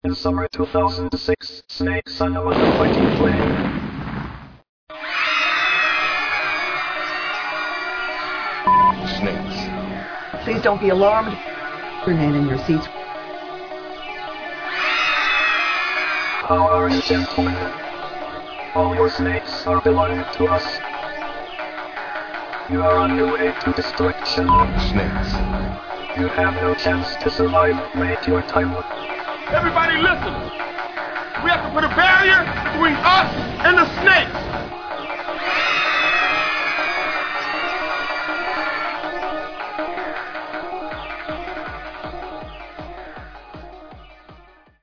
In summer 2006, snakes on a fighting flame. Snakes. Please don't be alarmed. Remain in your seats. How are you, gentlemen? All your snakes are belonging to us. You are on your way to destruction. Snakes. You have no chance to survive. Make your time. Everybody listen. We have to put a barrier between us and the snakes.